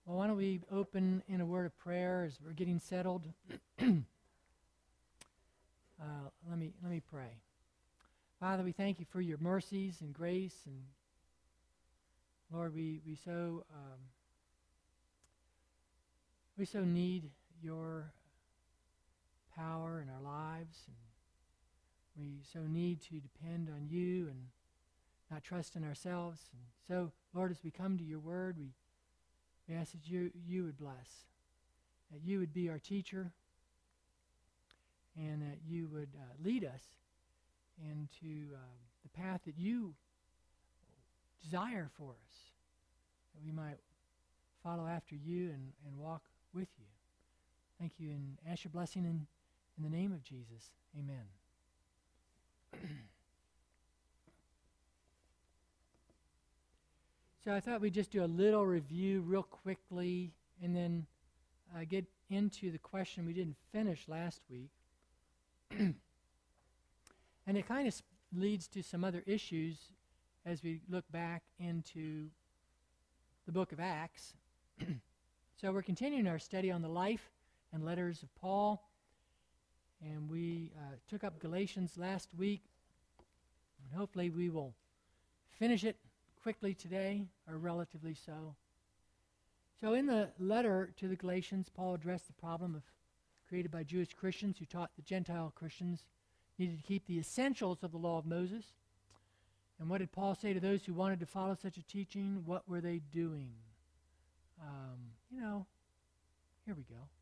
Well, why don't we open in a word of prayer as we're getting settled? Let me pray. Father, we thank you for your mercies and grace, and Lord, we so need your power in our lives, and we so need to depend on you and not trust in ourselves. And so, Lord, as we come to your word, we ask that you would bless, that you would be our teacher, and that you would lead us into the path that you desire for us, that we might follow after you and walk with you. Thank you, and ask your blessing in the name of Jesus. Amen. So I thought we'd just do a little review real quickly and then get into the question we didn't finish last week. And it kind of leads to some other issues as we look back into the book of Acts. So we're continuing our study on the life and letters of Paul. And we took up Galatians last week. And hopefully we will finish it quickly today, or relatively so. So in the letter to the Galatians, Paul addressed the problem created by Jewish Christians who taught the Gentile Christians needed to keep the essentials of the law of Moses. And what did Paul say to those who wanted to follow such a teaching? What were they doing? Here we go.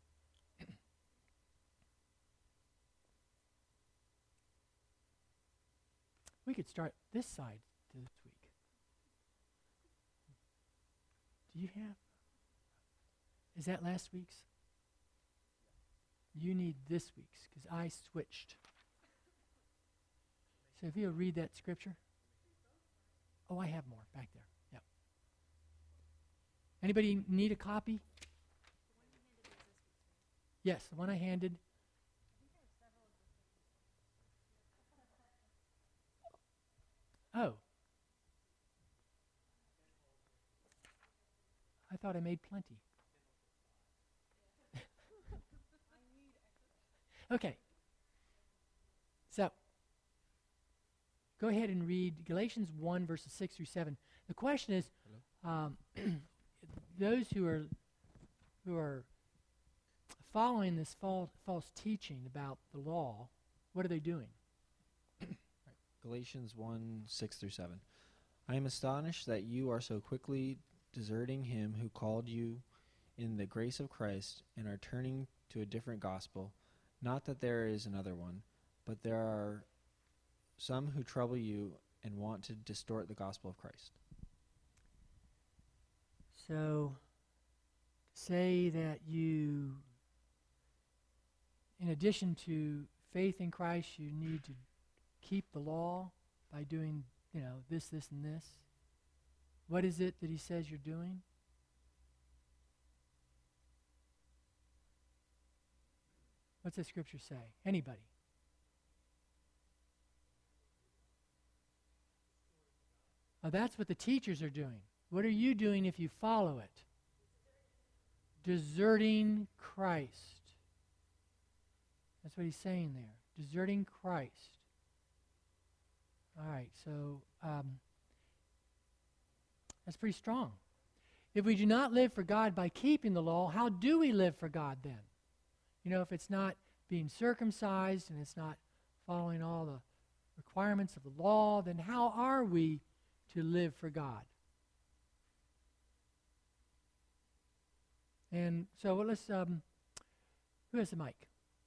We could start this side to this week. Do you have? Is that last week's? You need this week's because I switched. So if you'll read that scripture. Oh, I have more back there. Yep. Anybody need a copy? Yes, the one I handed. Oh. I thought I made plenty. Okay. So, go ahead and read Galatians 1, verses 6 through 7. The question is, those who are following this false teaching about the law, what are they doing? Galatians 1, 6 through 7. I am astonished that you are so quickly deserting him who called you in the grace of Christ and are turning to a different gospel. Not that there is another one, but there are some who trouble you and want to distort the gospel of Christ. So, say that you, in addition to faith in Christ, you need to keep the law by doing, this, and this. What is it that he says you're doing? What's the scripture say? Anybody? Oh, that's what the teachers are doing. What are you doing if you follow it? Deserting Christ. That's what he's saying there. Deserting Christ. All right, so that's pretty strong. If we do not live for God by keeping the law, how do we live for God then? If it's not being circumcised and it's not following all the requirements of the law, then how are we to live for God? And so let's, who has the mic?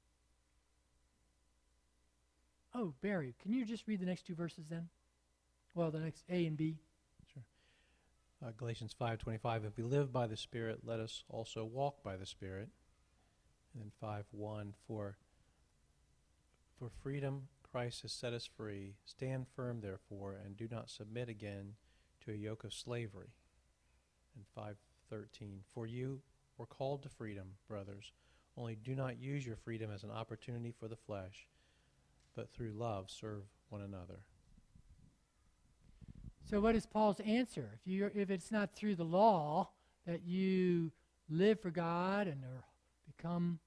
Oh, Barry, can you just read the next two verses then? Well, the next A and B. Sure. Galatians 5:25. If we live by the Spirit, let us also walk by the Spirit. And then 5:1. For freedom Christ has set us free. Stand firm, therefore, and do not submit again to a yoke of slavery. And 5:13. For you were called to freedom, brothers. Only do not use your freedom as an opportunity for the flesh, but through love serve one another. So what is Paul's answer? If it's not through the law that you live for God and are become,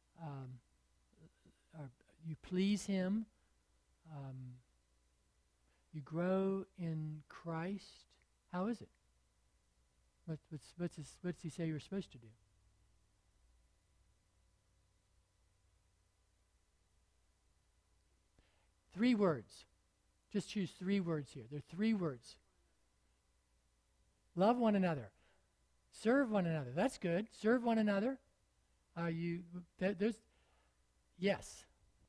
or you please Him, you grow in Christ. How is it? What's He say you're supposed to do? Three words. Just choose 3 words here. There are 3 words. Love one another. Serve one another. That's good. Serve one another. Yes.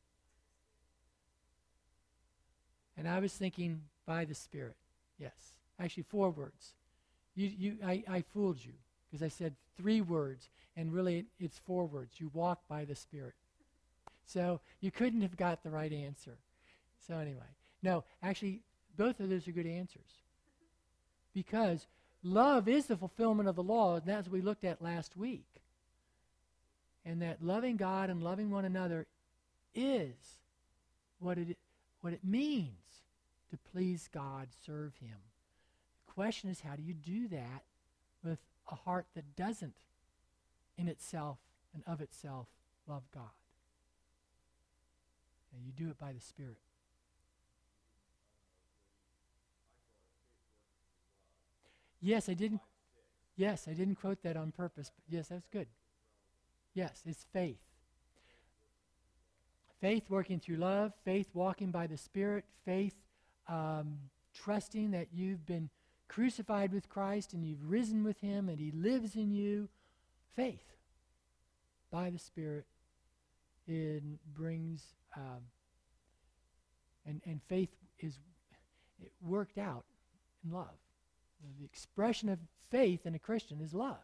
And I was thinking by the Spirit. Yes. Actually, 4 words. I fooled you because I said 3 words, and really it's 4 words. You walk by the Spirit. So you couldn't have got the right answer. So anyway, no, actually, both of those are good answers. Because love is the fulfillment of the law, and that's what we looked at last week. And that loving God and loving one another is what it means to please God, serve Him. The question is, how do you do that with a heart that doesn't, in itself and of itself, love God? And you do it by the Spirit. Yes, I didn't quote that on purpose, but yes, that's good. Yes, it's faith. Faith working through love, faith walking by the Spirit, faith trusting that you've been crucified with Christ and you've risen with Him and He lives in you. Faith by the Spirit, it brings, and faith is worked out in love. The expression of faith in a Christian is love.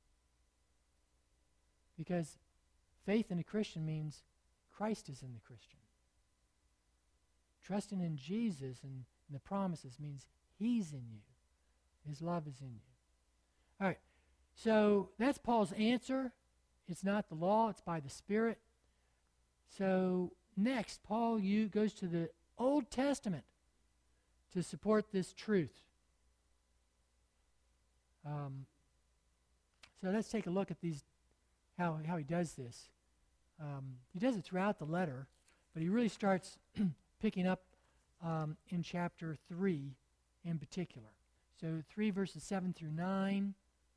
Because faith in a Christian means Christ is in the Christian. Trusting in Jesus and the promises means He's in you. His love is in you. All right, so that's Paul's answer. It's not the law, it's by the Spirit. So next, Paul goes to the Old Testament to support this truth. So let's take a look at these, how he does this. He does it throughout the letter, but he really starts picking up in chapter 3 in particular. So 3 verses 7 through 9.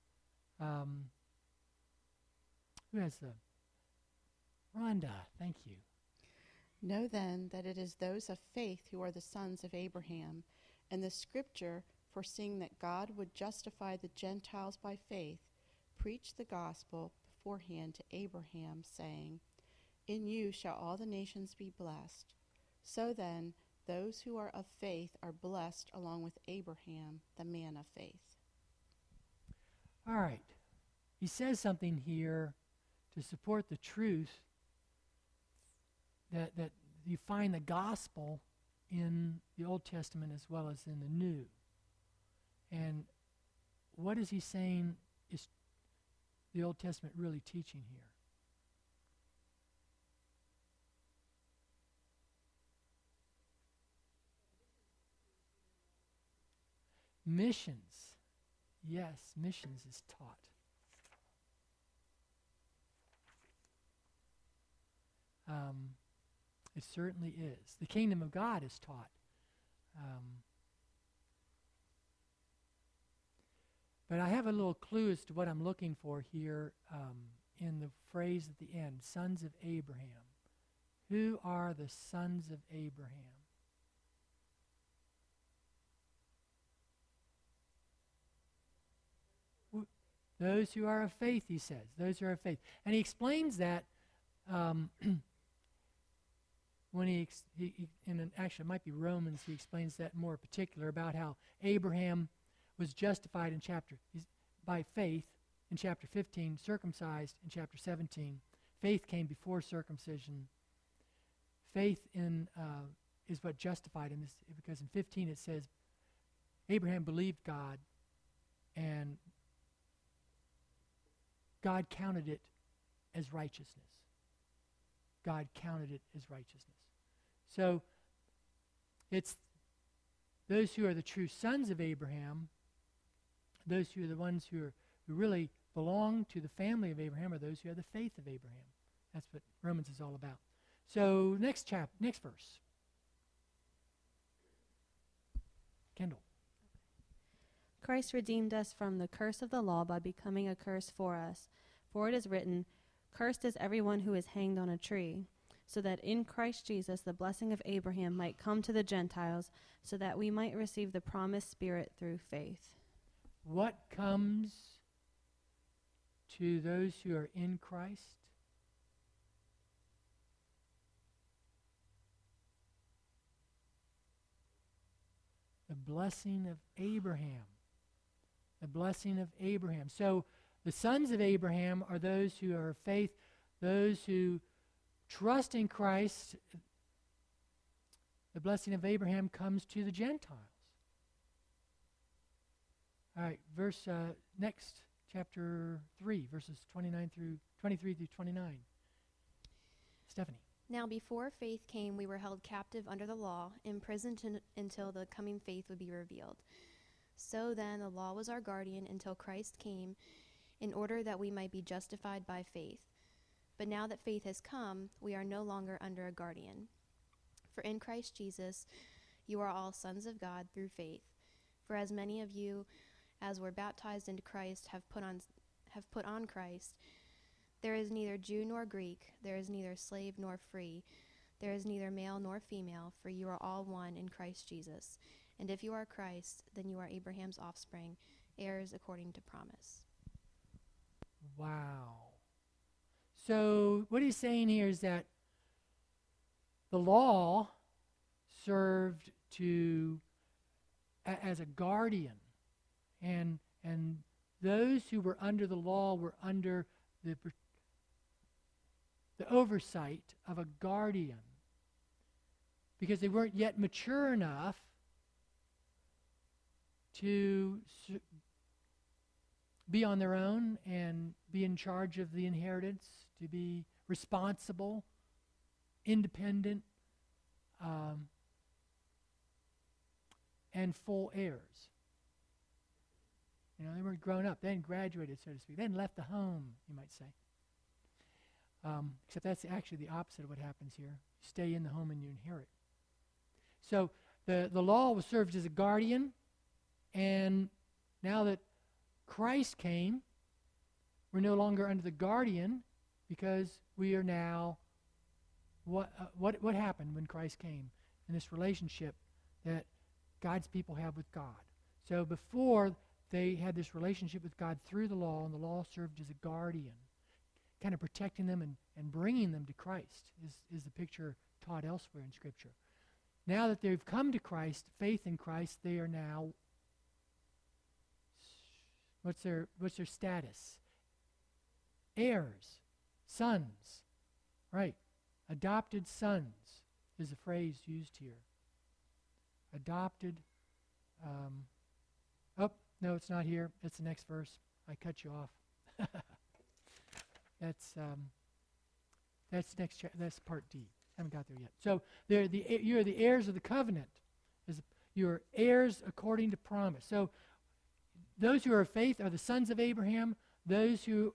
Who has the? Rhonda, thank you. Know then that it is those of faith who are the sons of Abraham, and the Scripture, foreseeing that God would justify the Gentiles by faith, preached the gospel beforehand to Abraham, saying, In you shall all the nations be blessed. So then, those who are of faith are blessed along with Abraham, the man of faith. All right. He says something here to support the truth that you find the gospel in the Old Testament as well as in the New. And what is he saying is the Old Testament really teaching here? Missions. Yes, missions is taught. It certainly is. The kingdom of God is taught. But I have a little clue as to what I'm looking for here in the phrase at the end, sons of Abraham. Who are the sons of Abraham? Those who are of faith, he says. Those who are of faith. And he explains that when actually it might be Romans, he explains that more particular about how Abraham was justified by faith in chapter 15, circumcised in chapter 17. Faith came before circumcision. Faith is what justified him, because in 15 it says Abraham believed God, and God counted it as righteousness. God counted it as righteousness. So it's those who are the true sons of Abraham, those who are the ones who are who really belong to the family of Abraham are those who have the faith of Abraham. That's what Romans is all about. So next verse. Kendall. Christ redeemed us from the curse of the law by becoming a curse for us. For it is written, "Cursed is everyone who is hanged on a tree," so that in Christ Jesus the blessing of Abraham might come to the Gentiles, so that we might receive the promised Spirit through faith. What comes to those who are in Christ? The blessing of Abraham. The blessing of Abraham. So the sons of Abraham are those who are of faith, those who trust in Christ. The blessing of Abraham comes to the Gentiles. All right, next, chapter 3, verses 23 through 29. Stephanie. Now before faith came, we were held captive under the law, imprisoned until the coming faith would be revealed. So then the law was our guardian until Christ came, in order that we might be justified by faith. But now that faith has come, we are no longer under a guardian. For in Christ Jesus you are all sons of God through faith. For as many of you as were baptized into Christ have put on Christ. There is neither Jew nor Greek, there is neither slave nor free, there is neither male nor female, for you are all one in Christ Jesus. And if you are Christ, then you are Abraham's offspring, heirs according to promise. Wow. So what he's saying here is that the law served as a guardian, and those who were under the law were under the oversight of a guardian, because they weren't yet mature enough to be on their own and be in charge of the inheritance, to be responsible, independent, and full heirs. You know, they weren't grown up. They hadn't graduated, so to speak. They hadn't left the home, you might say. Except that's actually the opposite of what happens here. You stay in the home and you inherit. So the law was served as a guardian, and now that Christ came, we're no longer under the guardian, because we are now, what happened when Christ came in this relationship that God's people have with God. So before, they had this relationship with God through the law, and the law served as a guardian, kind of protecting them and bringing them to Christ, is the picture taught elsewhere in Scripture. Now that they've come to Christ, faith in Christ, they are now, what's their status? Heirs, sons, right? Adopted sons is a phrase used here. Adopted, no, it's not here. That's the next verse. I cut you off. That's that's part D. Haven't got there yet. So you're the heirs of the covenant. You're heirs according to promise. So those who are of faith are the sons of Abraham. Those who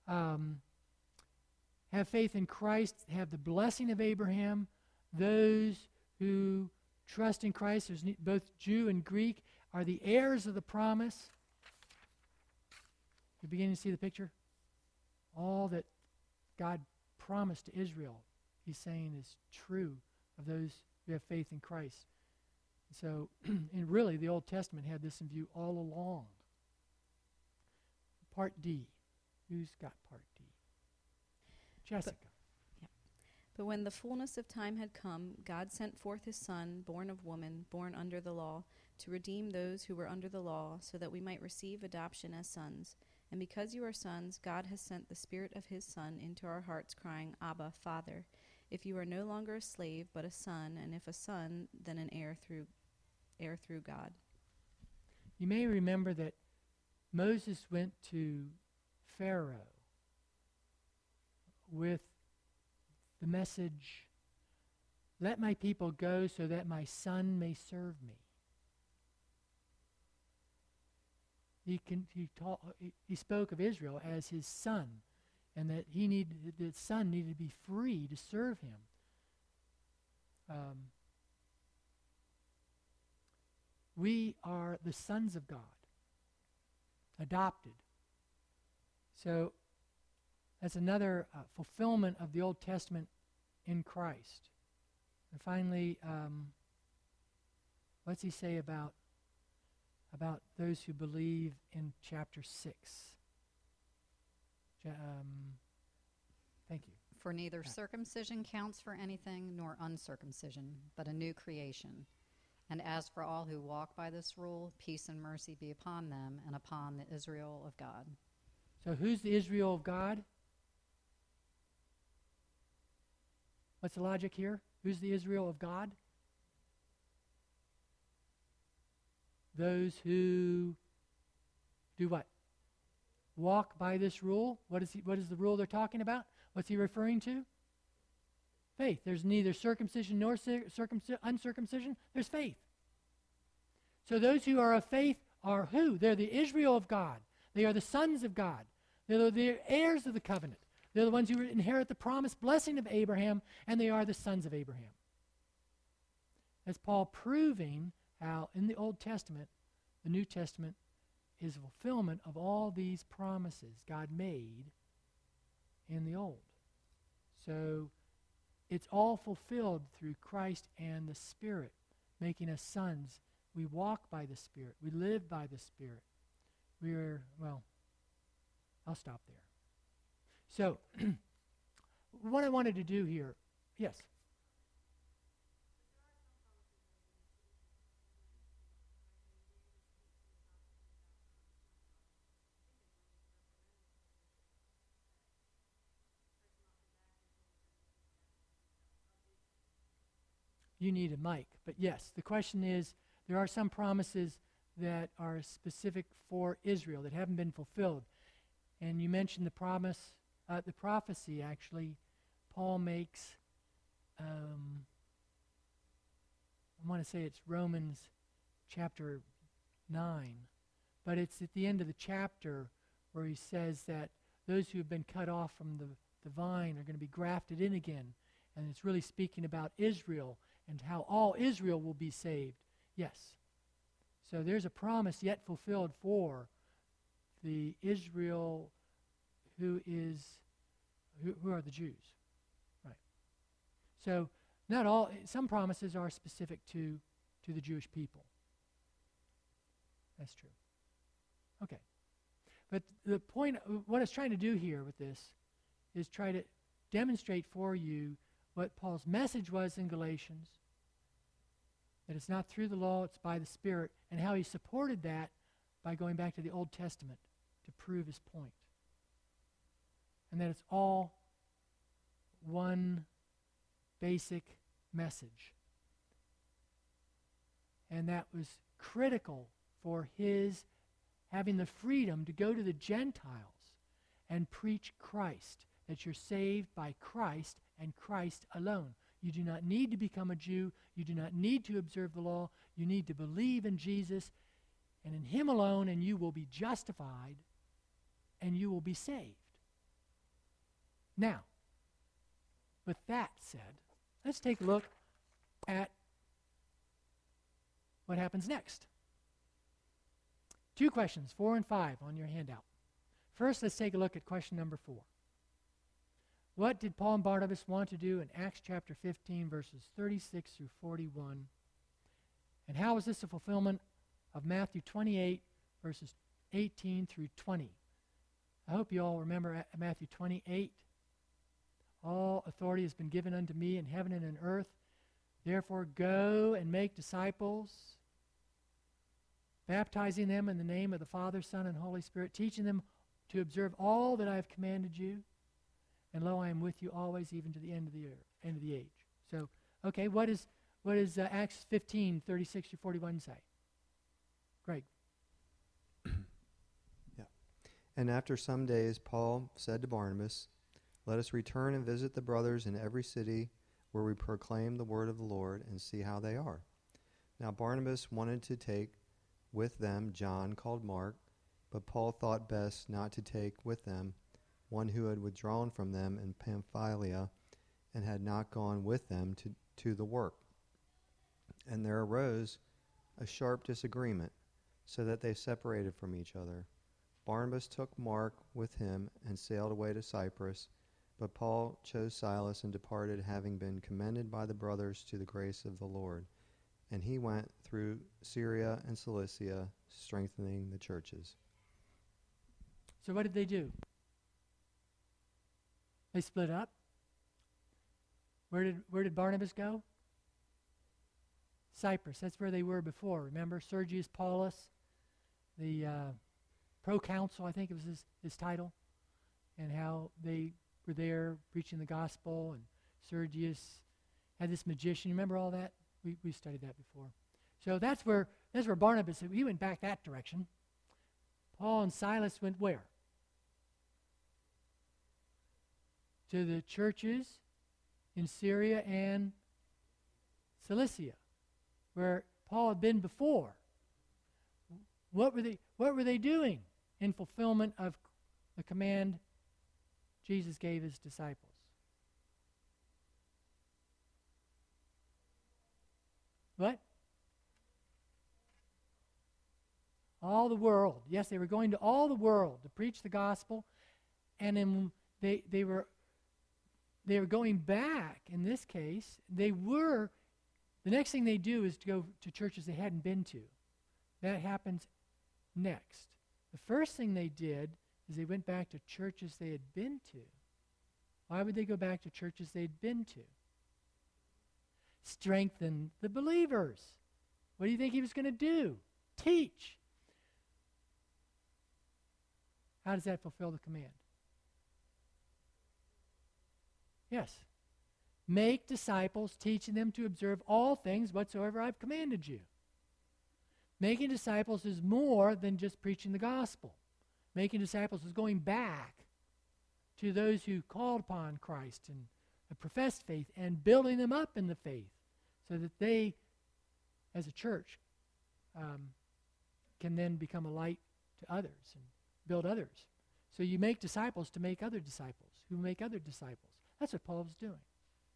have faith in Christ have the blessing of Abraham. Those who trust in Christ, there's both Jew and Greek, are the heirs of the promise. You're beginning to see the picture? All that God promised to Israel, he's saying is true of those who have faith in Christ. So, and really, the Old Testament had this in view all along. Part D. Who's got part D? Jessica. But when the fullness of time had come, God sent forth his Son, born of woman, born under the law, to redeem those who were under the law, so that we might receive adoption as sons. And because you are sons, God has sent the Spirit of his Son into our hearts, crying, Abba, Father. If you are no longer a slave, but a son, and if a son, then an heir through God. You may remember that Moses went to Pharaoh with the message, let my people go so that my son may serve me. he spoke of Israel as his son, and that the son needed to be free to serve him. We are the sons of God, adopted. So that's another fulfillment of the Old Testament in Christ. And finally, what's he say about those who believe in chapter 6? Thank you. For neither circumcision counts for anything nor uncircumcision, but a new creation. And as for all who walk by this rule, peace and mercy be upon them and upon the Israel of God. So who's the Israel of God? What's the logic here? Who's the Israel of God? Those who do what? Walk by this rule. What is the rule they're talking about? What's he referring to? Faith. There's neither circumcision nor uncircumcision. There's faith. So those who are of faith are who? They're the Israel of God. They are the sons of God. They're the heirs of the covenant. They're the ones who inherit the promised blessing of Abraham, and they are the sons of Abraham. That's Paul proving how in the Old Testament, the New Testament is a fulfillment of all these promises God made in the Old. So it's all fulfilled through Christ and the Spirit, making us sons. We walk by the Spirit. We live by the Spirit. I'll stop there. So, what I wanted to do here, yes? You need a mic, but yes, the question is, there are some promises that are specific for Israel that haven't been fulfilled. And you mentioned the prophecy, actually, Paul makes, I want to say it's Romans chapter 9, but it's at the end of the chapter where he says that those who have been cut off from the vine are going to be grafted in again. And it's really speaking about Israel and how all Israel will be saved. Yes. So there's a promise yet fulfilled for the Israel who are the Jews. Right. So not all, some promises are specific to the Jewish people. That's true. Okay. But the point, what I was trying to do here with this is try to demonstrate for you what Paul's message was in Galatians, that it's not through the law, it's by the Spirit, and how he supported that by going back to the Old Testament to prove his point. And that it's all one basic message. And that was critical for his having the freedom to go to the Gentiles and preach Christ, that you're saved by Christ and Christ alone. You do not need to become a Jew. You do not need to observe the law. You need to believe in Jesus and in him alone, and you will be justified and you will be saved. Now, with that said, let's take a look at what happens next. 2 questions, 4 and 5 on your handout. First, let's take a look at question number 4. What did Paul and Barnabas want to do in Acts chapter 15, verses 36 through 41? And how is this a fulfillment of Matthew 28, verses 18 through 20? I hope you all remember Matthew 28. All authority has been given unto me in heaven and in earth. Therefore go and make disciples, baptizing them in the name of the Father, Son, and Holy Spirit, teaching them to observe all that I have commanded you. And lo, I am with you always, even to the end of the age. So, okay, what does Acts 15, 36 to 41 say? Greg. Yeah. And after some days, Paul said to Barnabas, "Let us return and visit the brothers in every city where we proclaim the word of the Lord and see how they are." Now Barnabas wanted to take with them John, called Mark, But Paul thought best not to take with them one who had withdrawn from them in Pamphylia and had not gone with them to the work. And there arose a sharp disagreement, so that they separated from each other. Barnabas took Mark with him and sailed away to Cyprus, but Paul chose Silas and departed, having been commended by the brothers to the grace of the Lord. And he went through Syria and Cilicia, strengthening the churches. So what did they do? They split up. Where did Barnabas go? Cyprus. That's where they were before. Remember Sergius Paulus, the proconsul, I think it was his title, and how they were there preaching the gospel, and Sergius had this magician. You remember all that? We studied that before. So that's where Barnabas, he went back that direction. Paul and Silas went where? To the churches in Syria and Cilicia, where Paul had been before. What were they doing in fulfillment of the command Jesus gave his disciples? What? All the world. Yes, they were going to all the world to preach the gospel, and then they were going back. In this case, the next thing they do is to go to churches they hadn't been to. That happens next. The first thing they did is they went back to churches they had been to. Why would they go back to churches they'd been to? Strengthen the believers. What do you think he was going to do? Teach. How does that fulfill the command? Yes. Make disciples, teaching them to observe all things whatsoever I've commanded you. Making disciples is more than just preaching the gospel. Making disciples is going back to those who called upon Christ and professed faith and building them up in the faith so that they, as a church, can then become a light to others and build others. So you make disciples to make other disciples who make other disciples. That's what Paul was doing.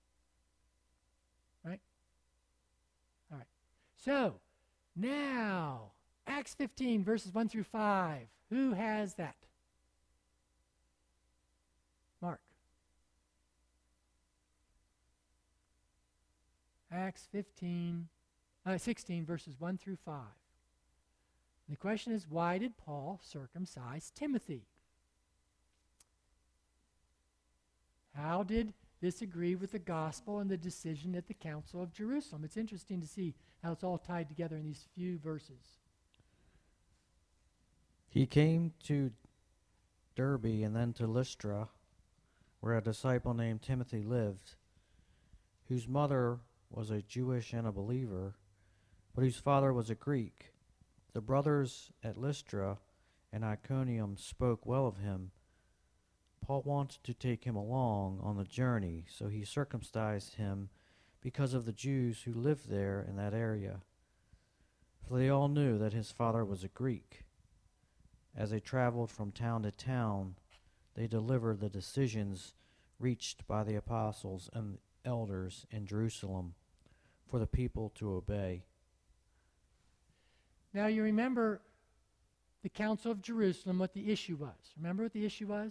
Right? All right. So, now, Acts 15, verses 1 through 5. Who has that? Mark. Acts 16, verses 1 through 5. And the question is, why did Paul circumcise Timothy? How did this agree with the gospel and the decision at the Council of Jerusalem? It's interesting to see how it's all tied together in these few verses. He came to Derbe and then to Lystra, where a disciple named Timothy lived, whose mother was a Jewish and a believer, but whose father was a Greek. The brothers at Lystra and Iconium spoke well of him. Paul wanted to take him along on the journey, so he circumcised him because of the Jews who lived there in that area. For they all knew that his father was a Greek. As they traveled from town to town, they delivered the decisions reached by the apostles and elders in Jerusalem for the people to obey. Now you remember the Council of Jerusalem, what the issue was. Remember what the issue was?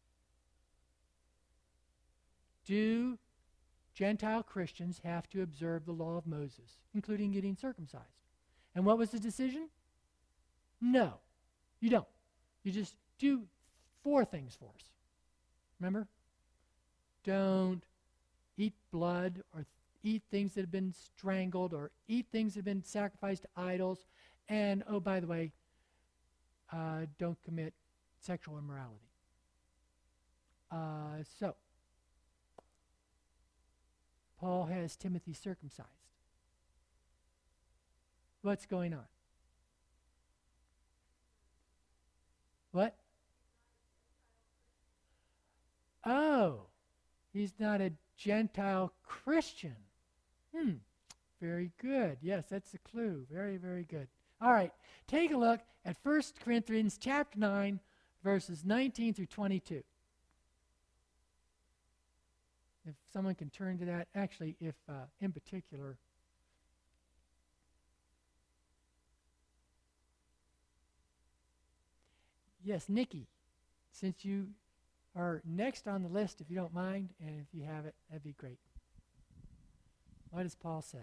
Do Gentile Christians have to observe the law of Moses, including getting circumcised? And what was the decision? No, you don't. You just do 4 things for us. Remember? Don't eat blood or eat things that have been strangled or eat things that have been sacrificed to idols. And, oh, by the way, don't commit sexual immorality. So, Paul has Timothy circumcised. What's going on? What? Oh, he's not a Gentile Christian. Very good. Yes, that's the clue. Very, very good. All right, take a look at 1 Corinthians chapter 9, verses 19 through 22. If someone can turn to that, actually, if in particular, yes, Nikki, since you are next on the list, if you don't mind, and if you have it, that'd be great. What does Paul say?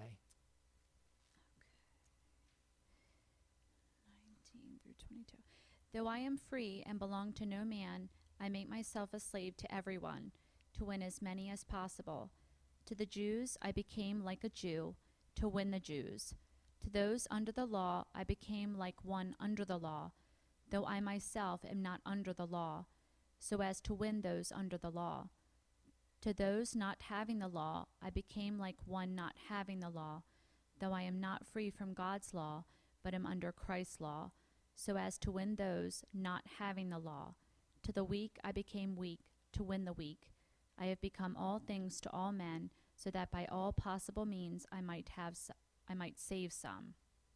19 through 22. Though I am free and belong to no man, I make myself a slave to everyone, to win as many as possible. To the Jews I became like a Jew, to win the Jews. To those under the law I became like one under the law, though I myself am not under the law, so as to win those under the law. To those not having the law I became like one not having the law, though I am not free from God's law, but am under Christ's law, so as to win those not having the law. To the weak I became weak, to win the weak. I have become all things to all men, so that by all possible means I might save some.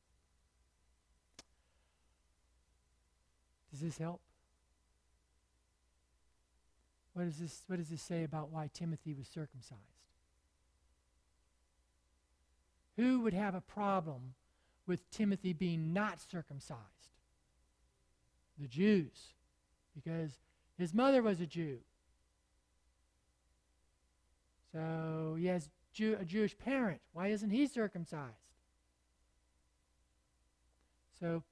Does this help? What does this say about why Timothy was circumcised? Who would have a problem with Timothy being not circumcised? The Jews, because his mother was a Jew. So he has a Jewish parent. Why isn't he circumcised? So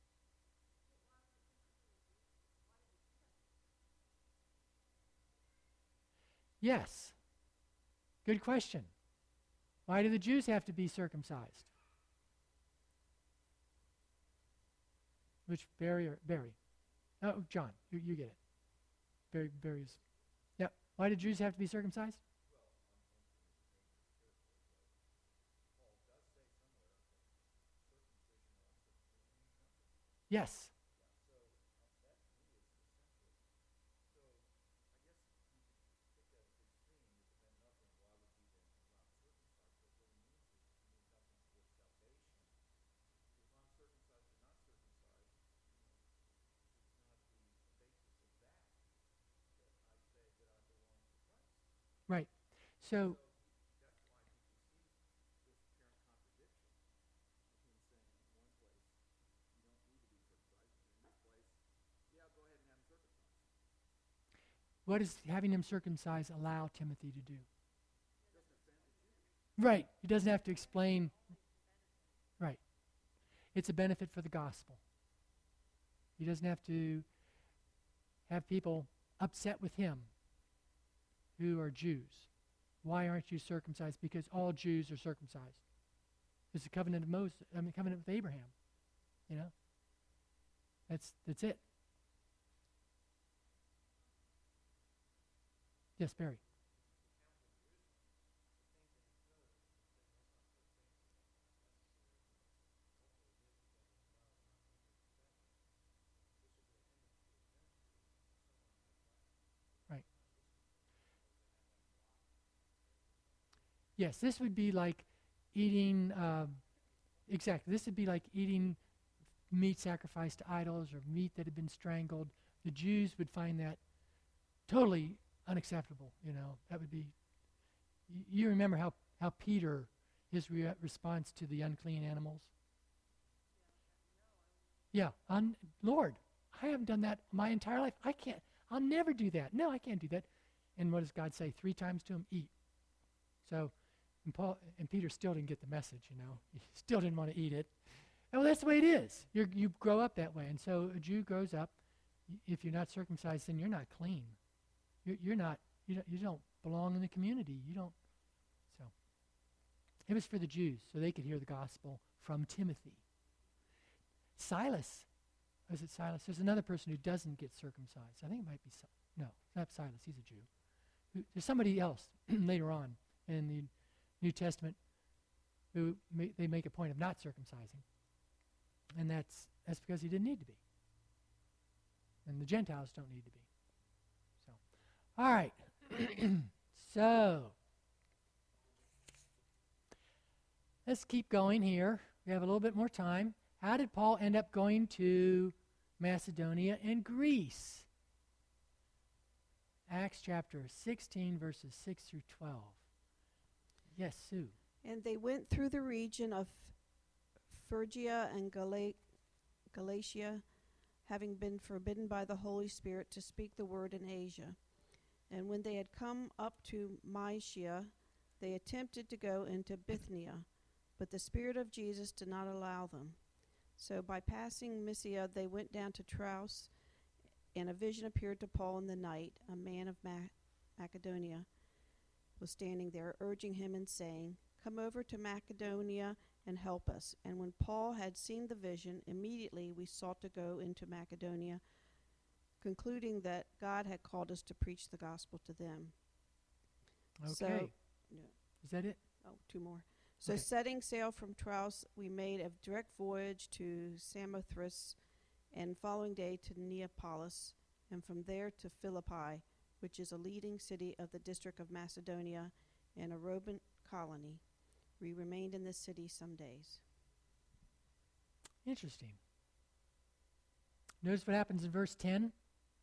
yes. Good question. Why do the Jews have to be circumcised? Which Barry? Oh, John, you get it. Barry's. Yeah. Why do Jews have to be circumcised? Yes. Right. So what does having him circumcised allow Timothy to do? Right. He doesn't have to explain. Right. It's a benefit for the gospel. He doesn't have to have people upset with him who are Jews. Why aren't you circumcised? Because all Jews are circumcised. It's the covenant of Moses. Covenant with Abraham. You know? That's it. Yes, Barry. Right. Yes, this would be like eating, exactly, this would be like eating meat sacrificed to idols or meat that had been strangled. The Jews would find that totally unacceptable, you know. That would be, you remember how Peter, his response to the unclean animals? Yeah, Lord, I haven't done that my entire life. I'll never do that. No, I can't do that. And what does God say 3 times to him? Eat. So, and Peter still didn't get the message, you know. He still didn't want to eat it. Well, that's the way it is. You grow up that way. And so a Jew grows up, if you're not circumcised, then you're not clean. You don't belong in the community. You don't. So it was for the Jews, so they could hear the gospel from Timothy. Silas, was it Silas? There's another person who doesn't get circumcised. I think it might be no, not Silas. He's a Jew. There's somebody else later on in the New Testament who they make a point of not circumcising, and that's because he didn't need to be, and the Gentiles don't need to be. All right. So, let's keep going here. We have a little bit more time. How did Paul end up going to Macedonia and Greece? Acts chapter 16, verses 6 through 12. Yes, Sue. And they went through the region of Phrygia and Galatia, having been forbidden by the Holy Spirit to speak the word in Asia. And when they had come up to Mysia, they attempted to go into Bithynia, but the Spirit of Jesus did not allow them. So by passing Mysia, they went down to Troas, and a vision appeared to Paul in the night. A man of Macedonia was standing there, urging him and saying, "Come over to Macedonia and help us." And when Paul had seen the vision, immediately we sought to go into Macedonia, concluding that God had called us to preach the gospel to them. Okay. So, yeah. Is that it? Oh, two more. So Okay. setting sail from Troas, we made a direct voyage to Samothrace, and following day to Neapolis, and from there to Philippi, which is a leading city of the district of Macedonia and a Roman colony. We remained in this city some days. Interesting. Notice what happens in verse 10.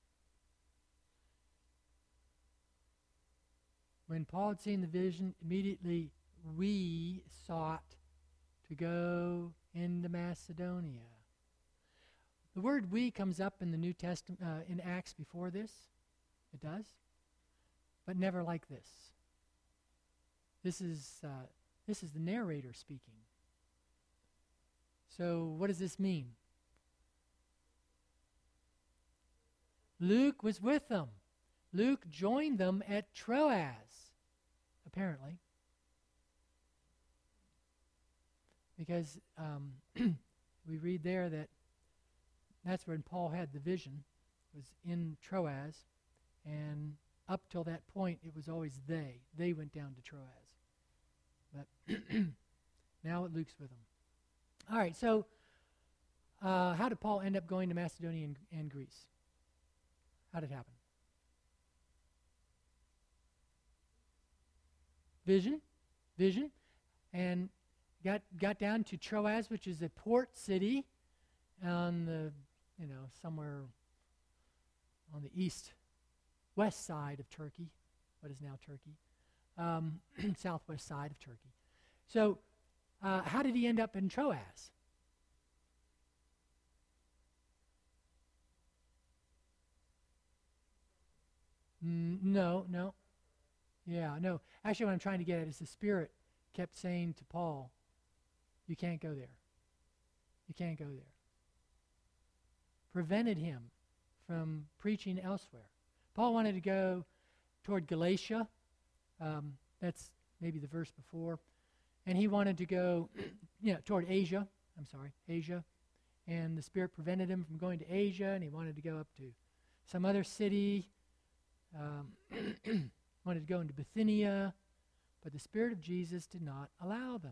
When Paul had seen the vision, immediately we sought to go into Macedonia. The word "we" comes up in the New Testament, in Acts before this. It does, but never like this. This is the narrator speaking. So what does this mean? Luke was with them. Luke joined them at Troas, apparently. Because we read there that that's when Paul had the vision, was in Troas, and up till that point it was always they. They went down to Troas. But now Luke's with them. All right, so how did Paul end up going to Macedonia and Greece? How did it happen? Vision, and got down to Troas, which is a port city on the, somewhere on the west side of Turkey, what is now Turkey, southwest side of Turkey. So how did he end up in Troas? No. Yeah, no. Actually, what I'm trying to get at is the Spirit kept saying to Paul, you can't go there. You can't go there. Prevented him from preaching elsewhere. Paul wanted to go toward Galatia. That's maybe the verse before. And he wanted to go toward Asia. Asia. And the Spirit prevented him from going to Asia, and he wanted to go up to some other city. Wanted to go into Bithynia, but the Spirit of Jesus did not allow them.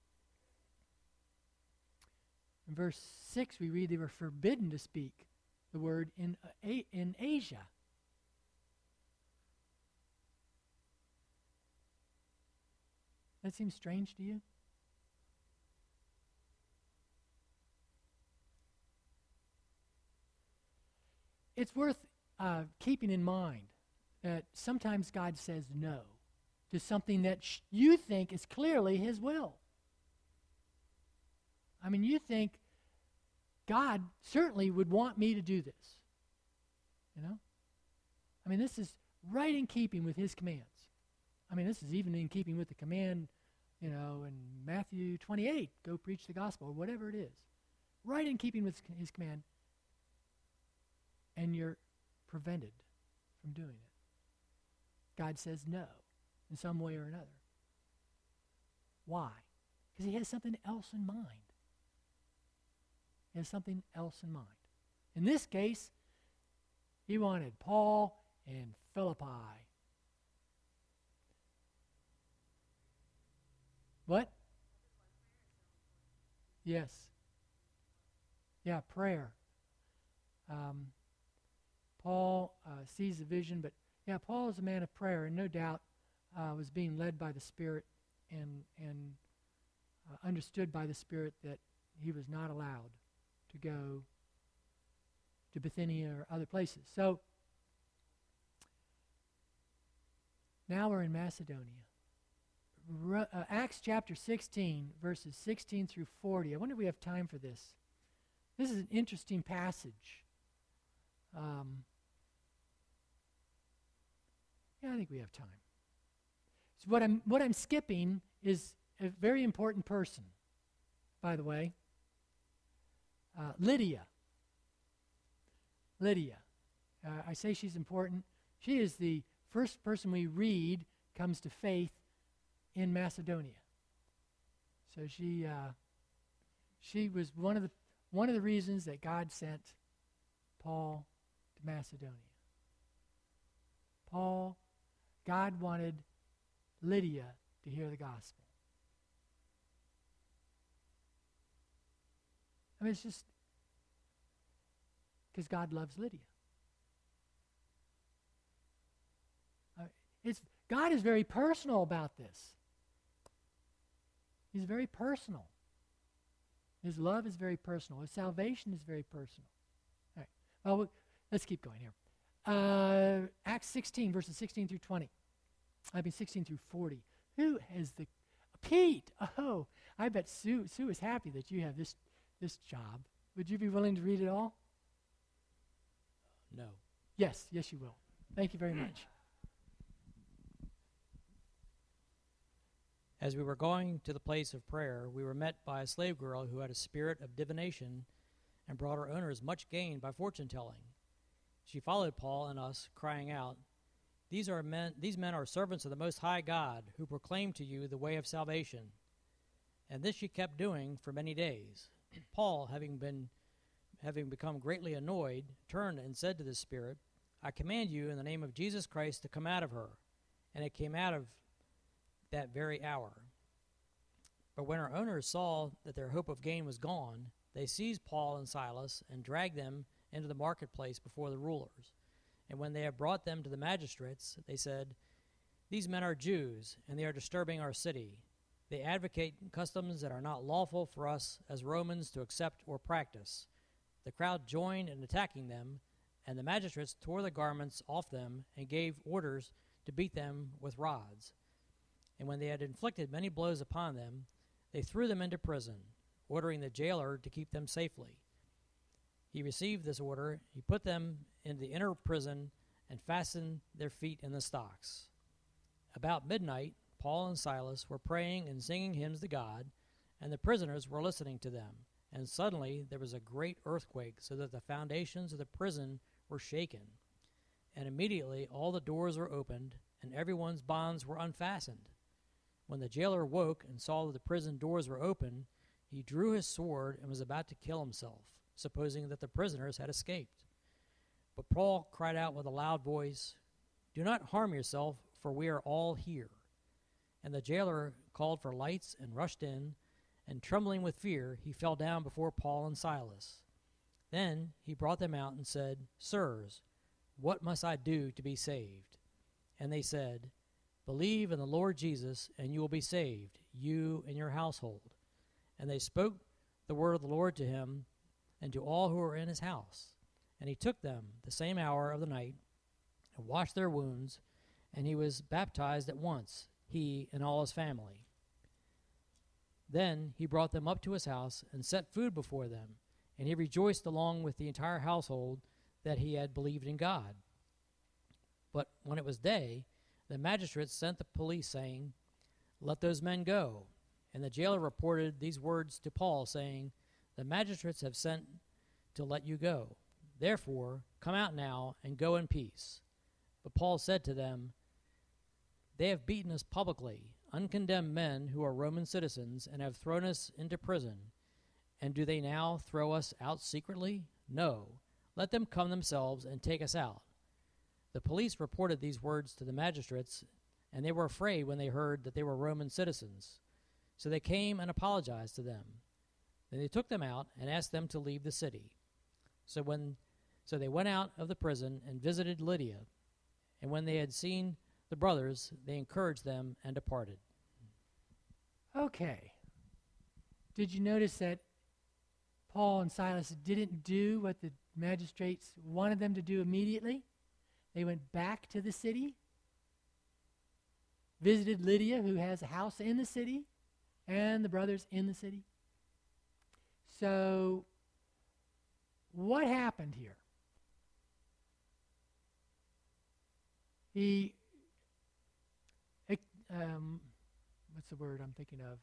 In verse 6, we read they were forbidden to speak the word in Asia. That seems strange to you? It's worth keeping in mind that sometimes God says no to something that you think is clearly His will. I mean, you think God certainly would want me to do this. I mean, this is right in keeping with His commands. I mean, this is even in keeping with the command, in Matthew 28, go preach the gospel, or whatever it is. Right in keeping with His command. And you're prevented from doing it. God says no in some way or another. Why? Because He has something else in mind. He has something else in mind. In this case, He wanted Paul and Philippi. What? Yes. Yeah, prayer. Paul sees the vision, but Paul is a man of prayer, and no doubt was being led by the Spirit and understood by the Spirit that he was not allowed to go to Bithynia or other places. So now we're in Macedonia. Acts chapter 16, verses 16 through 40. I wonder if we have time for this. This is an interesting passage. Yeah, I think we have time. So what I'm skipping is a very important person, by the way. Lydia. I say she's important. She is the first person we read comes to faith in Macedonia. So she was one of the reasons that God sent Paul to Macedonia. God wanted Lydia to hear the gospel. I mean, it's just because God loves Lydia. God is very personal about this. He's very personal. His love is very personal. His salvation is very personal. All right. Well, let's keep going here. Acts 16, verses 16 through 20. 16 through 40. Who has the... Pete! Oh, I bet Sue is happy that you have this job. Would you be willing to read it all? No. Yes, you will. Thank you very much. As we were going to the place of prayer, we were met by a slave girl who had a spirit of divination and brought her owners much gain by fortune-telling. She followed Paul and us, crying out, These men are servants of the Most High God, who proclaim to you the way of salvation. And this she kept doing for many days. Paul, having become greatly annoyed, turned and said to the spirit, I command you in the name of Jesus Christ to come out of her. And it came out of that very hour. But when her owners saw that their hope of gain was gone, they seized Paul and Silas and dragged them into the marketplace before the rulers. And when they had brought them to the magistrates, they said, These men are Jews, and they are disturbing our city. They advocate customs that are not lawful for us as Romans to accept or practice. The crowd joined in attacking them, and the magistrates tore the garments off them and gave orders to beat them with rods. And when they had inflicted many blows upon them, they threw them into prison, ordering the jailer to keep them safely. He received this order, he put them in the inner prison, and fastened their feet in the stocks. About midnight, Paul and Silas were praying and singing hymns to God, and the prisoners were listening to them. And suddenly there was a great earthquake, so that the foundations of the prison were shaken. And immediately all the doors were opened, and everyone's bonds were unfastened. When the jailer woke and saw that the prison doors were open, he drew his sword and was about to kill himself, supposing that the prisoners had escaped. But Paul cried out with a loud voice, Do not harm yourself, for we are all here. And the jailer called for lights and rushed in, and trembling with fear, he fell down before Paul and Silas. Then he brought them out and said, Sirs, what must I do to be saved? And they said, Believe in the Lord Jesus, and you will be saved, you and your household. And they spoke the word of the Lord to him and to all who were in his house. And he took them the same hour of the night and washed their wounds, and he was baptized at once, he and all his family. Then he brought them up to his house and set food before them, and he rejoiced along with the entire household that he had believed in God. But when it was day, the magistrates sent the police, saying, Let those men go. And the jailer reported these words to Paul, saying, The magistrates have sent to let you go. Therefore, come out now and go in peace. But Paul said to them, They have beaten us publicly, uncondemned men who are Roman citizens, and have thrown us into prison. And do they now throw us out secretly? No. Let them come themselves and take us out. The police reported these words to the magistrates, and they were afraid when they heard that they were Roman citizens. So they came and apologized to them. Then they took them out and asked them to leave the city. So they went out of the prison and visited Lydia. And when they had seen the brothers, they encouraged them and departed. Okay. Did you notice that Paul and Silas didn't do what the magistrates wanted them to do immediately. They went back to the city, visited Lydia, who has a house in the city, and the brothers in the city. So, what happened here? What's the word I'm thinking of?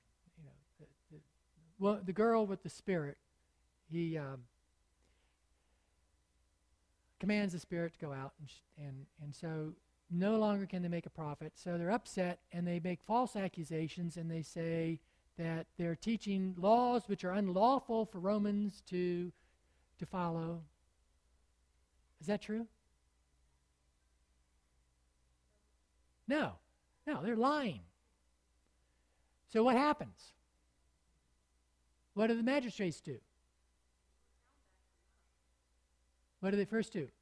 The girl with the spirit, he commands the spirit to go out, and so no longer can they make a profit. So they're upset, and they make false accusations, and they say that they're teaching laws which are unlawful for Romans to follow. Is that true? No, they're lying. So what happens? What do the magistrates do? What do they first do?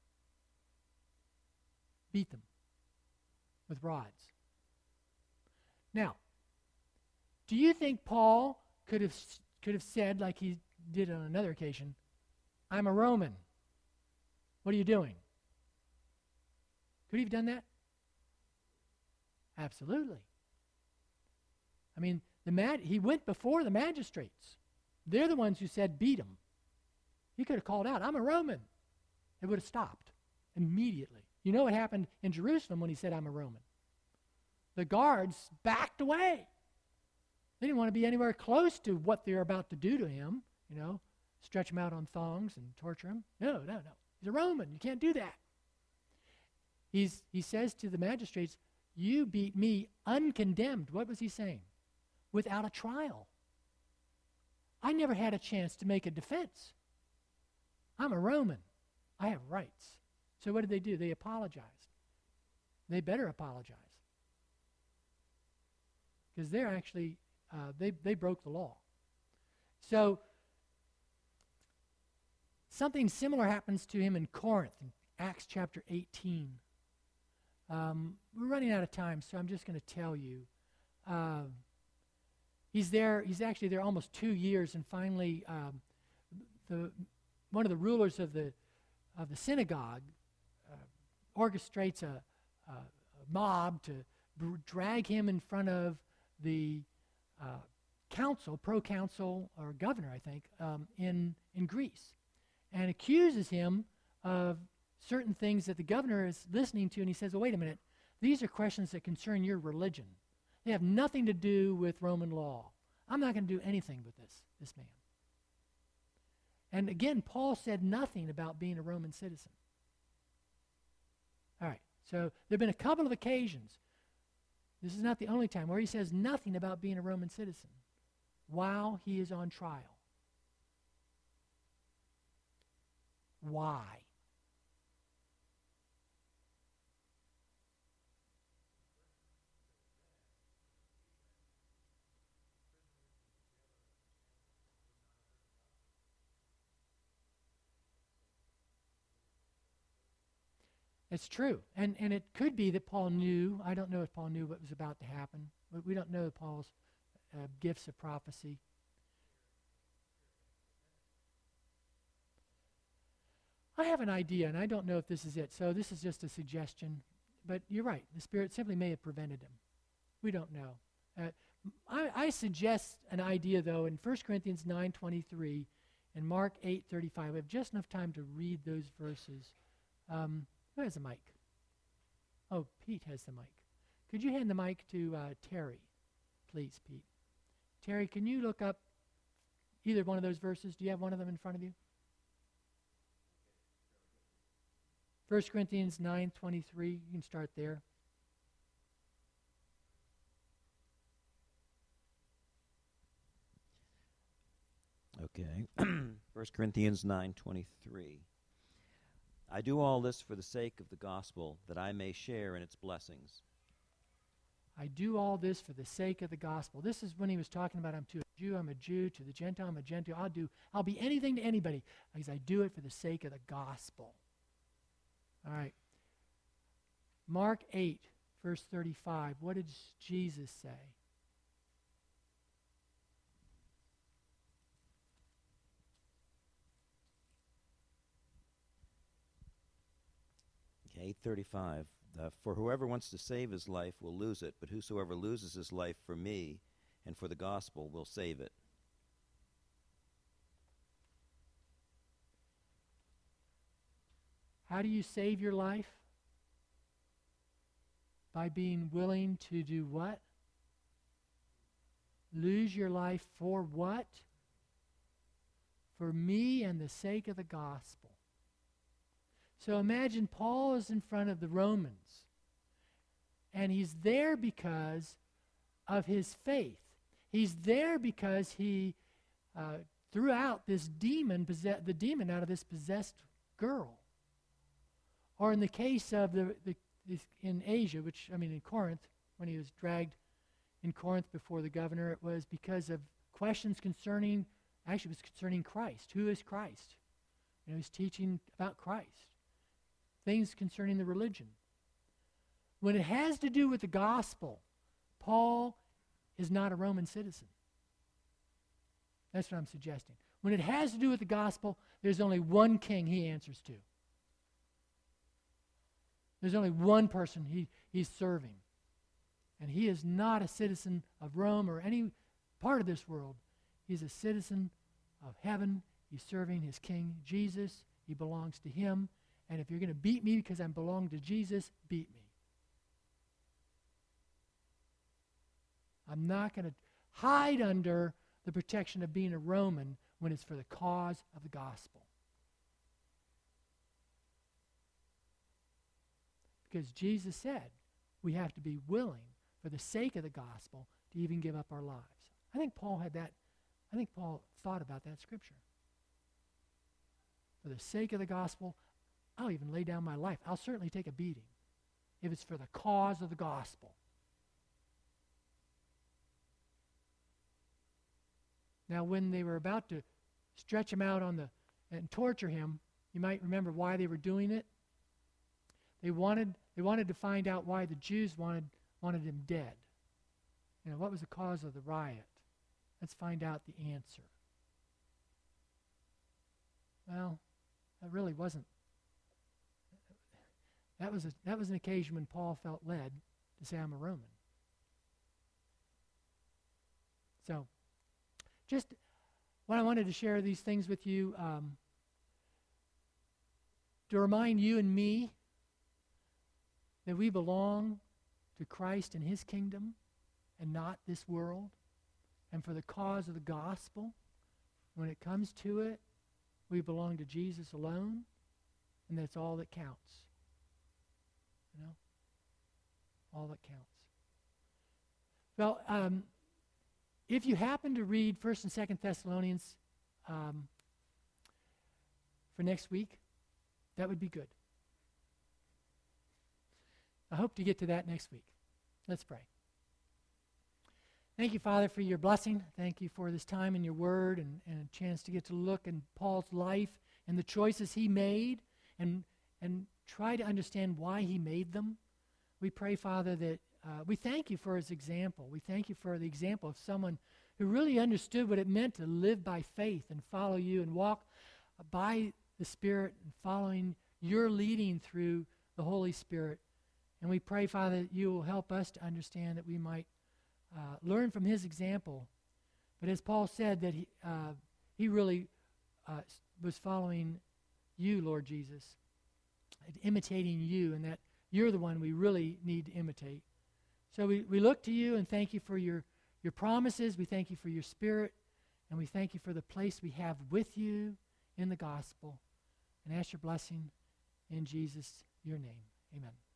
Beat them with rods. Now, do you think Paul could have said, like he did on another occasion, I'm a Roman. What are you doing? Could he have done that? Absolutely. I mean, he went before the magistrates. They're the ones who said beat him. He could have called out, I'm a Roman. It would have stopped immediately. You know what happened in Jerusalem when he said, I'm a Roman? The guards backed away. They didn't want to be anywhere close to what they're about to do to him, stretch him out on thongs and torture him. No. He's a Roman. You can't do that. He says to the magistrates, you beat me uncondemned. What was he saying? Without a trial. I never had a chance to make a defense. I'm a Roman. I have rights. So what did they do? They apologized. They better apologize. Because they're actually, they broke the law. So something similar happens to him in Corinth, in Acts chapter 18. We're running out of time, so I'm just going to tell you. He's actually there almost 2 years, and finally one of the rulers of the synagogue orchestrates a mob to drag him in front of the proconsul or governor, I think, in Greece, and accuses him of certain things that the governor is listening to, and he says, well, wait a minute, these are questions that concern your religion. They have nothing to do with Roman law. I'm not going to do anything with this man. And again, Paul said nothing about being a Roman citizen. All right, so there have been a couple of occasions, this is not the only time, where he says nothing about being a Roman citizen while he is on trial. Why? It's true. And it could be that Paul knew. I don't know if Paul knew what was about to happen. We don't know Paul's gifts of prophecy. I have an idea, and I don't know if this is it. So this is just a suggestion. But you're right. The Spirit simply may have prevented him. We don't know. I suggest an idea, though, in 1 Corinthians 9:23 and Mark 8:35. We have just enough time to read those verses. Who has the mic? Oh, Pete has the mic. Could you hand the mic to Terry, please, Pete? Terry, can you look up either one of those verses? Do you have one of them in front of you? 1 Corinthians 9:23. You can start there. Okay. 1 Corinthians 9:23. I do all this for the sake of the gospel, that I may share in its blessings. I do all this for the sake of the gospel. This is when he was talking about, I'm to a Jew, I'm a Jew, to the Gentile, I'm a Gentile. I'll be anything to anybody, because I do it for the sake of the gospel. All right. Mark 8, verse 35. What did Jesus say? 8:35. For whoever wants to save his life will lose it, but whosoever loses his life for me and for the gospel will save it. How do you save your life? By being willing to do what? Lose your life for what? For me and the sake of the gospel. So imagine Paul is in front of the Romans, and he's there because of his faith. He's there because he threw out this demon, the demon out of this possessed girl. Or in the case of in Asia, in Corinth, when he was dragged in Corinth before the governor, it was because of questions concerning Christ. Who is Christ? He's teaching about Christ. Things concerning the religion. When it has to do with the gospel, Paul is not a Roman citizen. That's what I'm suggesting. When it has to do with the gospel, there's only one king he answers to. There's only one person he's serving. And he is not a citizen of Rome or any part of this world. He's a citizen of heaven. He's serving his king, Jesus. He belongs to him. And if you're going to beat me because I belong to Jesus, beat me. I'm not going to hide under the protection of being a Roman when it's for the cause of the gospel. Because Jesus said we have to be willing, for the sake of the gospel, to even give up our lives. I think Paul thought about that scripture. For the sake of the gospel, I'll even lay down my life. I'll certainly take a beating if it's for the cause of the gospel. Now, when they were about to stretch him out and torture him, you might remember why they were doing it. They wanted to find out why the Jews wanted him dead. What was the cause of the riot? Let's find out the answer. Well, that really wasn't. That was an occasion when Paul felt led to say, I'm a Roman. So, just what I wanted to share these things with you to remind you and me that we belong to Christ and his kingdom and not this world. And for the cause of the gospel, when it comes to it, we belong to Jesus alone, and that's all that counts. All that counts. Well, if you happen to read 1st and 2nd Thessalonians for next week, that would be good. I hope to get to that next week. Let's pray. Thank you, Father, for your blessing. Thank you for this time in your word and a chance to get to look in Paul's life and the choices he made and try to understand why he made them. We pray, Father, that we thank you for his example. We thank you for the example of someone who really understood what it meant to live by faith and follow you and walk by the Spirit and following your leading through the Holy Spirit. And we pray, Father, that you will help us to understand that we might learn from his example. But as Paul said, that he really was following you, Lord Jesus, imitating you, and that you're the one we really need to imitate. So we look to you and thank you for your promises. We thank you for your Spirit, and we thank you for the place we have with you in the gospel. And ask your blessing in Jesus, your name. Amen.